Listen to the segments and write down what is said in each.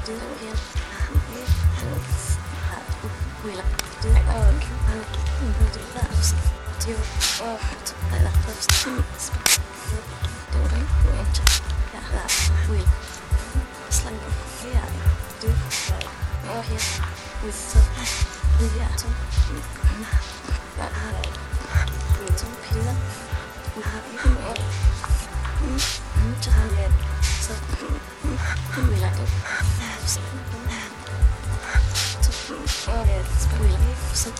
do it again. We like to do that. We'll do that. Do like that first. Do it. Yeah, that. We it's like yeah. Do here with some yeah. Some that some pizza. We have even more. Just so we like to have some. We like some.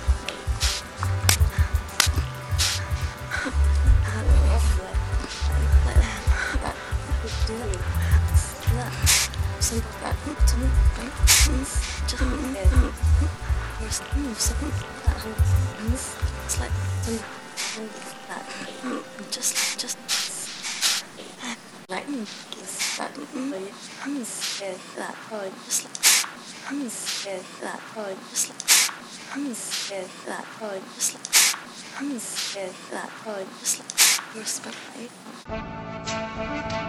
Just like that, that, or just like that, or just like that, or just like that, or just like respect, right?